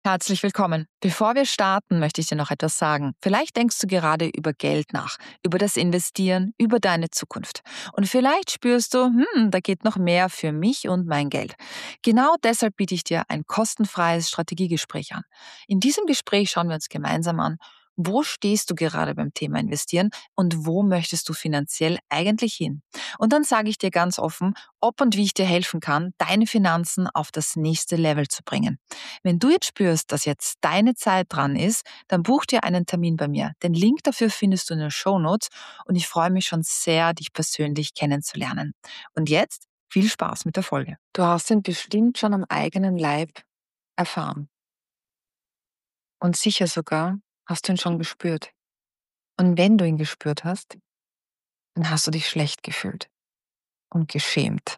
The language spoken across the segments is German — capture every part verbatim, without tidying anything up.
Herzlich willkommen. Bevor wir starten, möchte ich dir noch etwas sagen. Vielleicht denkst du gerade über Geld nach, über das Investieren, über deine Zukunft. Und vielleicht spürst du, hm, da geht noch mehr für mich und mein Geld. Genau deshalb biete ich dir ein kostenfreies Strategiegespräch an. In diesem Gespräch schauen wir uns gemeinsam an, wo stehst du gerade beim Thema Investieren und wo möchtest du finanziell eigentlich hin? Und dann sage ich dir ganz offen, ob und wie ich dir helfen kann, deine Finanzen auf das nächste Level zu bringen. Wenn du jetzt spürst, dass jetzt deine Zeit dran ist, dann buch dir einen Termin bei mir. Den Link dafür findest du in den Shownotes und ich freue mich schon sehr, dich persönlich kennenzulernen. Und jetzt viel Spaß mit der Folge. Du hast ihn bestimmt schon am eigenen Leib erfahren. Und sicher sogar hast du ihn schon gespürt. Und wenn du ihn gespürt hast, dann hast du dich schlecht gefühlt und geschämt.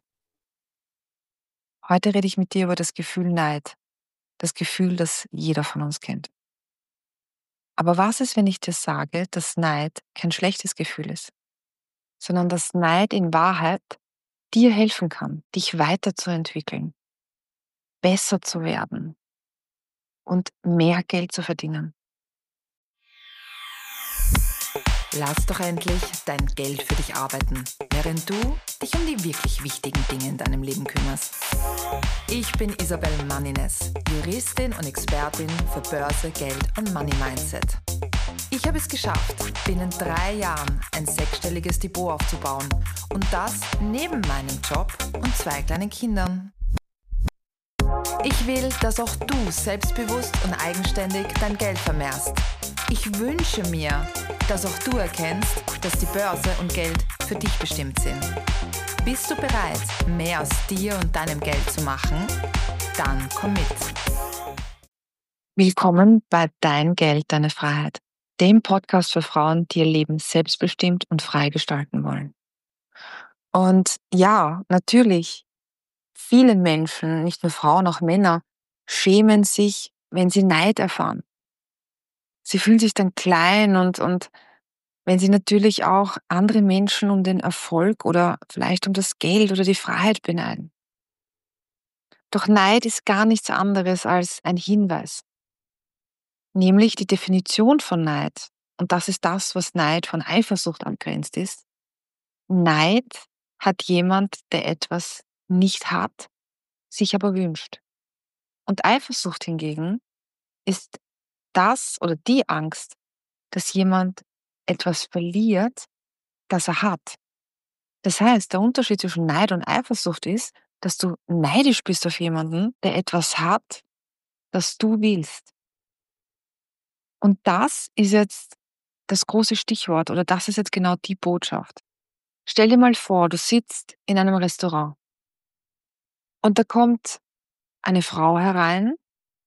Heute rede ich mit dir über das Gefühl Neid. Das Gefühl, das jeder von uns kennt. Aber was ist, wenn ich dir sage, dass Neid kein schlechtes Gefühl ist, sondern dass Neid in Wahrheit dir helfen kann, dich weiterzuentwickeln, besser zu werden und mehr Geld zu verdienen? Lass doch endlich dein Geld für dich arbeiten, während du dich um die wirklich wichtigen Dinge in deinem Leben kümmerst. Ich bin Isabel Mannines, Juristin und Expertin für Börse, Geld und Money Mindset. Ich habe es geschafft, binnen drei Jahren ein sechsstelliges Depot aufzubauen und das neben meinem Job und zwei kleinen Kindern. Ich will, dass auch du selbstbewusst und eigenständig dein Geld vermehrst. Ich wünsche mir, dass auch du erkennst, dass die Börse und Geld für dich bestimmt sind. Bist du bereit, mehr aus dir und deinem Geld zu machen? Dann komm mit. Willkommen bei Dein Geld, deine Freiheit, dem Podcast für Frauen, die ihr Leben selbstbestimmt und frei gestalten wollen. Und ja, natürlich, viele Menschen, nicht nur Frauen, auch Männer, schämen sich, wenn sie Neid erfahren. Sie fühlen sich dann klein und, und wenn sie natürlich auch andere Menschen um den Erfolg oder vielleicht um das Geld oder die Freiheit beneiden. Doch Neid ist gar nichts anderes als ein Hinweis, nämlich die Definition von Neid. Und das ist das, was Neid von Eifersucht abgrenzt ist. Neid hat jemand, der etwas nicht hat, sich aber wünscht. Und Eifersucht hingegen ist das oder die Angst, dass jemand etwas verliert, das er hat. Das heißt, der Unterschied zwischen Neid und Eifersucht ist, dass du neidisch bist auf jemanden, der etwas hat, das du willst. Und das ist jetzt das große Stichwort oder das ist jetzt genau die Botschaft. Stell dir mal vor, du sitzt in einem Restaurant und da kommt eine Frau herein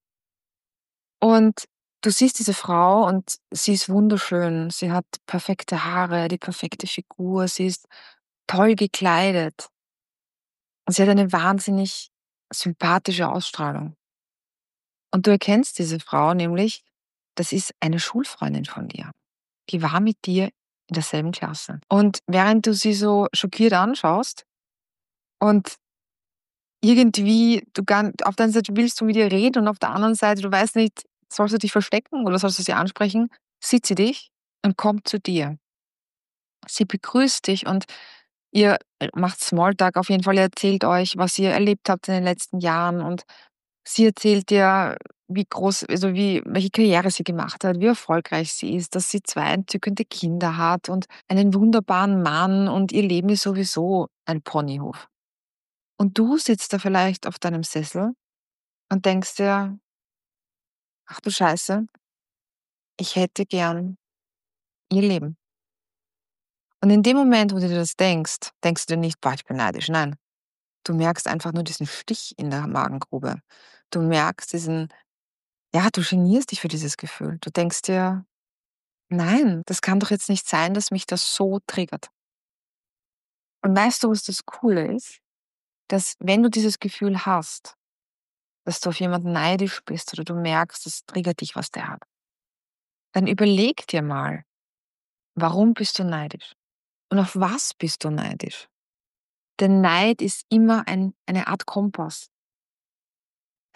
und du siehst diese Frau und sie ist wunderschön. Sie hat perfekte Haare, die perfekte Figur, sie ist toll gekleidet und sie hat eine wahnsinnig sympathische Ausstrahlung. Und du erkennst diese Frau nämlich, das ist eine Schulfreundin von dir. Die war mit dir in derselben Klasse. Und während du sie so schockiert anschaust und irgendwie, du gar, auf der einen Seite willst du mit ihr reden und auf der anderen Seite, du weißt nicht, sollst du dich verstecken oder sollst du sie ansprechen, sieht sie dich und kommt zu dir. Sie begrüßt dich und ihr macht Smalltalk auf jeden Fall, ihr erzählt euch, was ihr erlebt habt in den letzten Jahren und sie erzählt dir, wie groß, also wie, welche Karriere sie gemacht hat, wie erfolgreich sie ist, dass sie zwei entzückende Kinder hat und einen wunderbaren Mann und ihr Leben ist sowieso ein Ponyhof. Und du sitzt da vielleicht auf deinem Sessel und denkst dir, ach du Scheiße, ich hätte gern ihr Leben. Und in dem Moment, wo du dir das denkst, denkst du dir nicht, boah, ich bin neidisch. Nein, du merkst einfach nur diesen Stich in der Magengrube. Du merkst diesen, ja, du genierst dich für dieses Gefühl. Du denkst dir, nein, das kann doch jetzt nicht sein, dass mich das so triggert. Und weißt du, was das Coole ist? Dass wenn du dieses Gefühl hast, dass du auf jemanden neidisch bist oder du merkst, es triggert dich, was der hat, dann überleg dir mal, warum bist du neidisch? Und auf was bist du neidisch? Denn Neid ist immer ein, eine Art Kompass.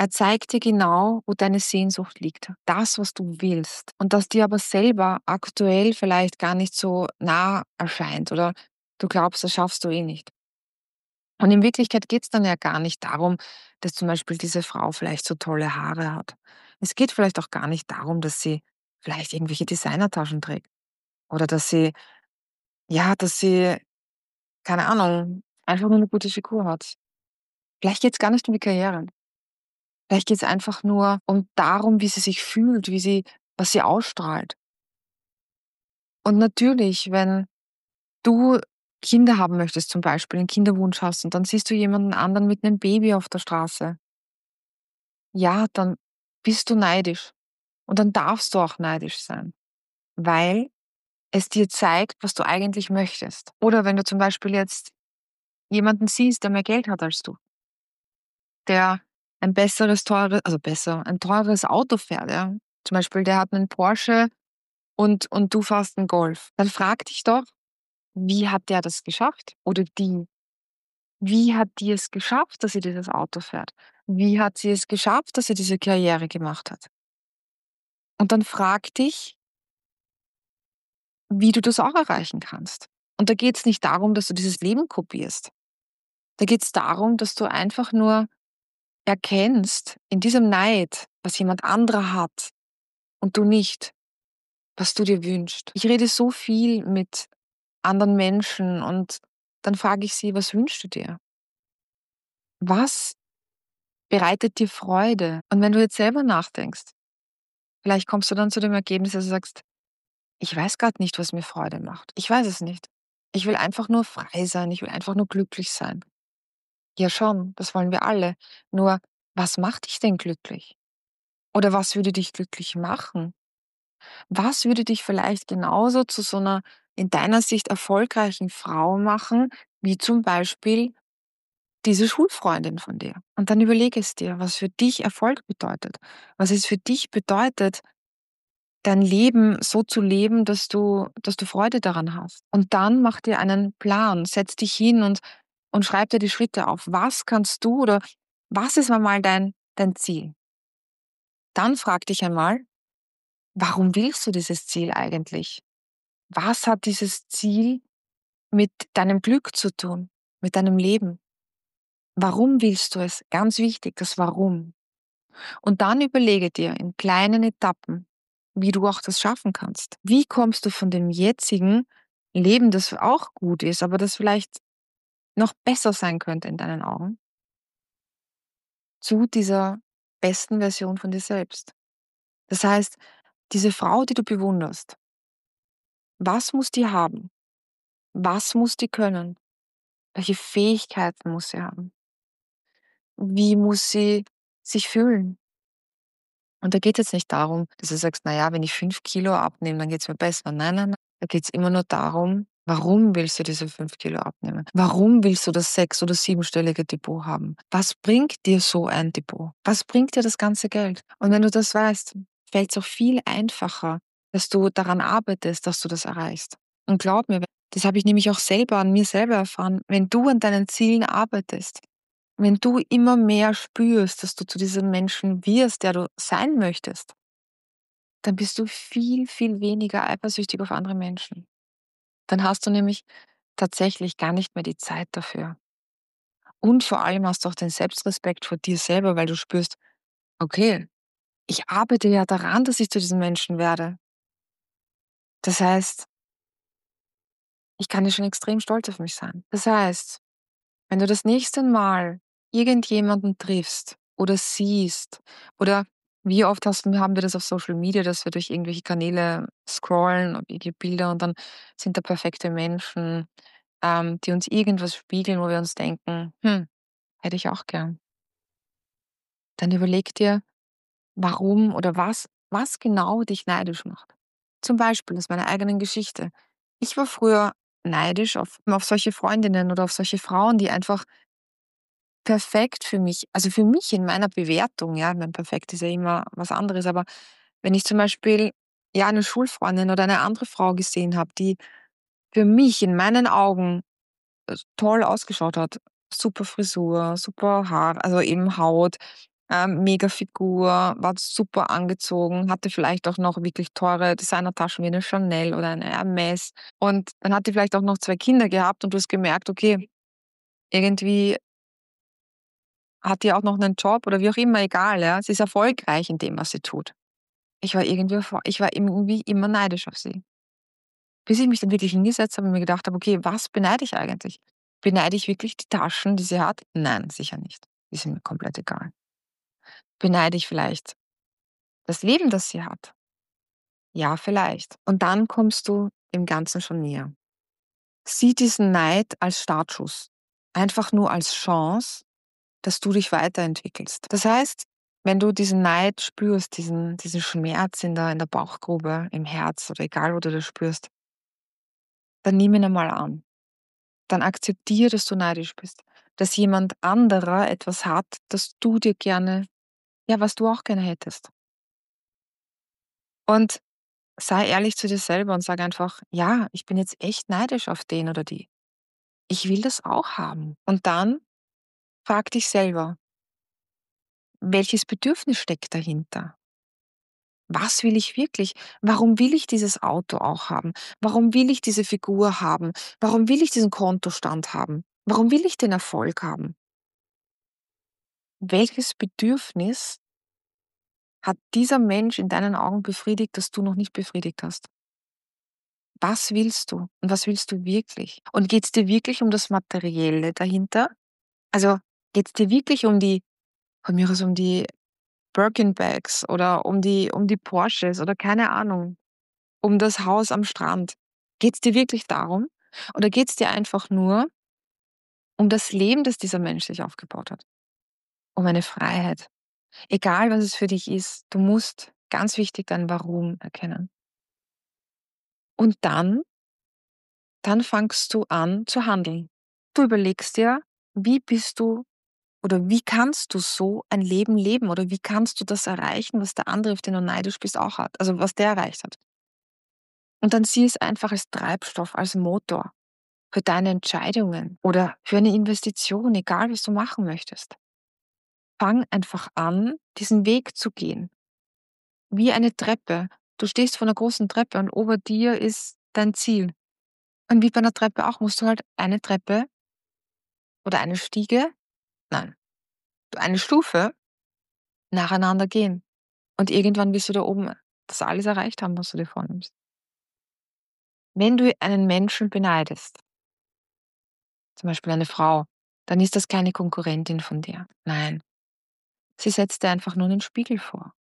Er zeigt dir genau, wo deine Sehnsucht liegt, das, was du willst und das dir aber selber aktuell vielleicht gar nicht so nah erscheint oder du glaubst, das schaffst du eh nicht. Und in Wirklichkeit geht's dann ja gar nicht darum, dass zum Beispiel diese Frau vielleicht so tolle Haare hat. Es geht vielleicht auch gar nicht darum, dass sie vielleicht irgendwelche Designertaschen trägt oder dass sie ja, dass sie, keine Ahnung, einfach nur 'ne gute Figur hat. Vielleicht geht's gar nicht um die Karriere. Vielleicht geht's einfach nur um darum, wie sie sich fühlt, wie sie was sie ausstrahlt. Und natürlich, wenn du Kinder haben möchtest, zum Beispiel 'n Kinderwunsch hast und dann siehst du jemanden anderen mit 'nem Baby auf der Straße ja, dann bist du neidisch. Und dann darfst du auch neidisch sein, weil es dir zeigt, was du eigentlich möchtest. Oder wenn du zum Beispiel jetzt jemanden siehst, der mehr Geld hat als du der ein besseres, teure also besser ein teures Auto fährt, ja. Zum Beispiel, der hat 'nen Porsche und und du fährst 'n Golf. Dann frag dich doch: „Wie hat der das geschafft?“ Oder die: „Wie hat die es geschafft, dass sie dieses Auto fährt? Wie hat sie es geschafft, dass sie diese Karriere gemacht hat?“ Und dann frag dich wie du das auch erreichen kannst. Und da geht's nicht darum, dass du dieses Leben kopierst. Da geht's darum, dass du einfach nur erkennst in diesem Neid, was jemand anderer hat und du nicht, was du dir wünschst. Ich rede so viel mit anderen Menschen und dann frage ich sie: „Was wünschst du dir?“ Was bereitet dir Freude? Und wenn du jetzt selber nachdenkst, vielleicht kommst du dann zu dem Ergebnis, dass du sagst: „Ich weiß grad nicht, was mir Freude macht. Ich weiß es nicht. Ich will einfach nur frei sein. Ich will einfach nur glücklich sein.“ Ja schon, das wollen wir alle. Nur, was macht dich denn glücklich? Oder was würde dich glücklich machen? Was würde dich vielleicht genauso zu so 'ner in deiner Sicht erfolgreichen Frau machen, wie zum Beispiel diese Schulfreundin von dir? Und dann überleg es dir, was für dich Erfolg bedeutet. Was es für dich bedeutet dein Leben so zu leben, dass du dass du Freude daran hast. Und dann mach dir einen Plan. Setz dich hin und und schreib dir die Schritte auf. Was kannst du oder was ist einmal dein dein Ziel? Dann frag dich einmal: „Warum willst du dieses Ziel eigentlich? Was hat dieses Ziel mit deinem Glück zu tun, mit deinem Leben? Warum willst du es?“ Ganz wichtig, das Warum. Und dann überlege dir in kleinen Etappen, wie du auch das schaffen kannst. Wie kommst du von dem jetzigen Leben, das auch gut ist, aber das vielleicht noch besser sein könnte in deinen Augen zu dieser besten Version von dir selbst? Das heißt, diese Frau, die du bewunderst was muss die haben? Was muss die können? Welche Fähigkeiten muss sie haben? Wie muss sie sich fühlen? Und da geht's jetzt nicht darum, dass du sagst: „Na ja, wenn ich fünf Kilo abnehme, dann geht's mir besser.“ Nein, nein, nein. Da geht's immer nur darum, warum willst du diese fünf Kilo abnehmen? Warum willst du das sechs oder siebenstellige Depot haben? Was bringt dir so ein Depot? Was bringt dir das ganze Geld? Und wenn du das weißt, fällt's auch viel einfacher, dass du daran arbeitest, dass du das erreichst. Und glaub mir, das habe ich nämlich auch selber an mir selber erfahren, wenn du an deinen Zielen arbeitest, wenn du immer mehr spürst, dass du zu diesem Menschen wirst, der du sein möchtest dann bist du viel, viel weniger eifersüchtig auf andere Menschen. Dann hast du nämlich tatsächlich gar nicht mehr die Zeit dafür. Und vor allem hast du auch den Selbstrespekt vor dir selber, weil du spürst: „Okay, ich arbeite ja daran, dass ich zu diesem Menschen werde.“ Das heißt ich kann ja schon extrem stolz auf mich sein. Das heißt, wenn du das nächste Mal irgendjemanden triffst oder siehst oder wie oft hast haben wir das auf Social Media, dass wir durch irgendwelche Kanäle scrollen und irgendwelche Bilder und dann sind da perfekte Menschen, ähm, die uns irgendwas spiegeln, wo wir uns denken: „Hm, hätte ich auch gern.“ Dann überleg dir, warum oder was was genau dich neidisch macht. Zum Beispiel aus meiner eigenen Geschichte. Ich war früher neidisch auf auf solche Freundinnen oder auf solche Frauen, die einfach perfekt für mich also für mich in meiner Bewertung, ja, ich meine, perfekt ist ja immer was anderes, aber wenn ich zum Beispiel, ja, 'ne Schulfreundin oder eine andere Frau gesehen habe, die für mich in meinen Augen, äh, toll ausgeschaut hat, super Frisur, super Haar also eben Haut, ähm, Megafigur, war super angezogen, hatte vielleicht auch noch wirklich teure Designertaschen wie eine Chanel oder eine Hermès. Und dann hat die vielleicht auch noch zwei Kinder gehabt und du hast gemerkt, okay, irgendwie hat die auch noch einen Job oder wie auch immer, egal, ja. Sie ist erfolgreich in dem, was sie tut. Ich war irgendwie vor ich war irgendwie immer neidisch auf sie. Bis ich mich dann wirklich hingesetzt habe und mir gedacht habe: „Okay, was beneide ich eigentlich? Beneide ich wirklich die Taschen, die sie hat? Nein, sicher nicht. Die sind mir komplett egal. Beneide ich vielleicht das Leben, das sie hat? Ja, vielleicht. Und dann kommst du dem Ganzen schon näher. Sieh diesen Neid als Startschuss. Einfach nur als Chance, dass du dich weiterentwickelst. Das heißt, wenn du diesen Neid spürst, diesen, diesen Schmerz in der, in der Bauchgrube, im Herz oder egal, wo du das spürst, dann nimm ihn einmal an. Dann akzeptiere, dass du neidisch bist. Dass jemand anderer etwas hat, das du dir gerne, ja, was du auch gerne hättest. Und sei ehrlich zu dir selber und sag einfach, ja, ich bin jetzt echt neidisch auf den oder die. Ich will das auch haben. Und dann frag dich selber, welches Bedürfnis steckt dahinter? Was will ich wirklich? Warum will ich dieses Auto auch haben? Warum will ich diese Figur haben? Warum will ich diesen Kontostand haben? Warum will ich den Erfolg haben? Welches Bedürfnis hat dieser Mensch in deinen Augen befriedigt, das du noch nicht befriedigt hast? Was willst du und was willst du wirklich? Und geht es dir wirklich um das Materielle dahinter? Also, geht es dir wirklich um die von mir aus um die Birkin-Bags oder um die um die Porsches oder keine Ahnung, um das Haus am Strand? Geht es dir wirklich darum? Oder geht es dir einfach nur um das Leben, das dieser Mensch sich aufgebaut hat? Um eine Freiheit? Egal, was es für dich ist, du musst ganz wichtig dein Warum erkennen. Und dann dann fangst du an zu handeln. Du überlegst dir, wie bist du oder wie kannst du so ein Leben leben oder wie kannst du das erreichen, was der andere, auf den du neidisch bist, auch hat, also was der erreicht hat. Und dann sieh es einfach als Treibstoff, als Motor für deine Entscheidungen oder für eine Investition, egal was du machen möchtest. Fang einfach an, diesen Weg zu gehen, wie eine Treppe. Du stehst vor einer großen Treppe und ober dir ist dein Ziel. Und wie bei einer Treppe auch, musst du halt eine Treppe oder eine Stiege, nein, eine Stufe nacheinander gehen. Und irgendwann wirst du da oben das alles erreicht haben, was du dir vornimmst. Wenn du einen Menschen beneidest, zum Beispiel eine Frau, dann ist das keine Konkurrentin von dir. Nein, sie setzt dir einfach nur einen Spiegel vor.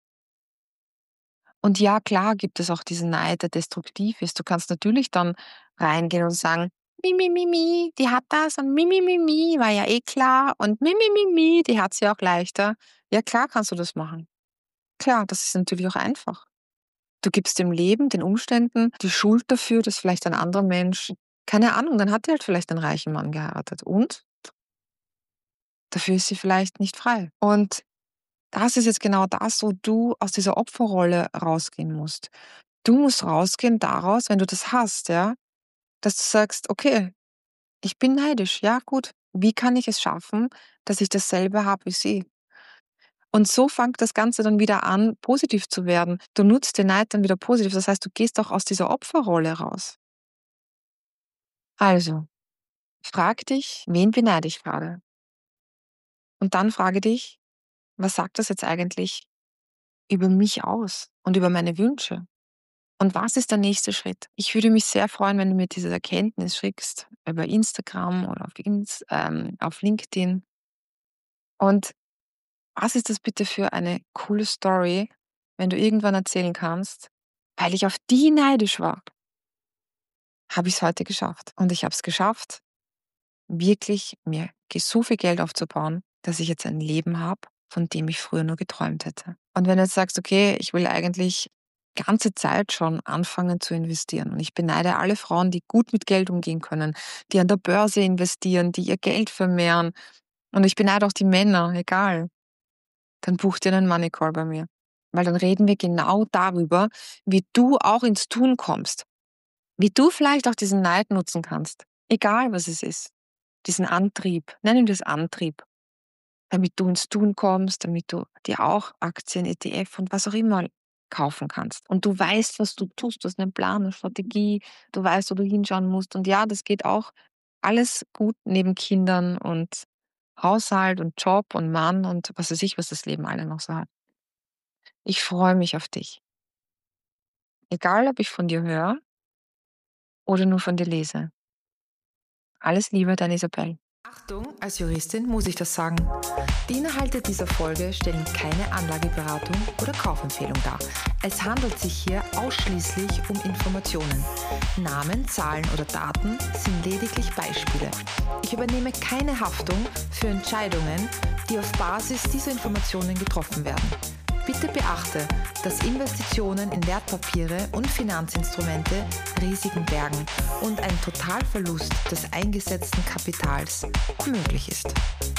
Und ja, klar gibt es auch diesen Neid, der destruktiv ist. Du kannst natürlich dann reingehen und sagen, mi, mi, mi, mi, die hat das und mi, mi, mi, mi, war ja eh klar und mi, mi, mi, mi, die hat sie auch leichter. Ja, klar kannst du das machen. Klar, das ist natürlich auch einfach. Du gibst dem Leben, den Umständen die Schuld dafür, dass vielleicht ein anderer Mensch, keine Ahnung, dann hat er halt vielleicht einen reichen Mann geheiratet und dafür ist sie vielleicht nicht frei. Und das ist jetzt genau das, wo du aus dieser Opferrolle rausgehen musst. Du musst rausgehen daraus, wenn du das hast, ja, dass du sagst: „Okay, ich bin neidisch. Ja, gut. Wie kann ich es schaffen, dass ich dasselbe habe wie sie?“ Und so fängt das Ganze dann wieder an, positiv zu werden. Du nutzt den Neid dann wieder positiv. Das heißt, du gehst auch aus dieser Opferrolle raus. Also, frag dich: „Wen beneide ich gerade?“ Und dann frage dich: „Was sagt das jetzt eigentlich über mich aus und über meine Wünsche?“ Und was ist der nächste Schritt? Ich würde mich sehr freuen, wenn du mir diese Erkenntnis schickst über Instagram oder auf, Ins ähm, auf LinkedIn. Und was ist das bitte für eine coole Story, wenn du irgendwann erzählen kannst, weil ich auf die neidisch war, habe ich es heute geschafft. Und ich habe es geschafft, wirklich mir ge- so viel Geld aufzubauen, dass ich jetzt ein Leben habe, von dem ich früher nur geträumt hätte. Und wenn du jetzt sagst, okay, ich will eigentlich ganze Zeit schon anfangen zu investieren und ich beneide alle Frauen, die gut mit Geld umgehen können, die an der Börse investieren, die ihr Geld vermehren und ich beneide auch die Männer, egal, dann buch dir einen Money Call bei mir. Weil dann reden wir genau darüber, wie du auch ins Tun kommst, wie du vielleicht auch diesen Neid nutzen kannst, egal was es ist. Diesen Antrieb, nennen wir es Antrieb. damit du ins Tun kommst, damit du dir auch Aktien, E T F und was auch immer kaufen kannst. Und du weißt, was du tust. Du hast einen Plan, 'ne Strategie, du weißt, wo du hinschauen musst. Und ja, das geht auch alles gut neben Kindern und Haushalt und Job und Mann und was weiß ich, was das Leben alle noch so hat. Ich freue mich auf dich. Egal, ob ich von dir höre oder nur von dir lese. Alles Liebe, deine Isabel. Achtung, als Juristin muss ich das sagen. Die Inhalte dieser Folge stellen keine Anlageberatung oder Kaufempfehlung dar. Es handelt sich hier ausschließlich um Informationen. Namen, Zahlen oder Daten sind lediglich Beispiele. Ich übernehme keine Haftung für Entscheidungen, die auf Basis dieser Informationen getroffen werden. Bitte beachte, dass Investitionen in Wertpapiere und Finanzinstrumente Risiken bergen und ein Totalverlust des eingesetzten Kapitals möglich ist.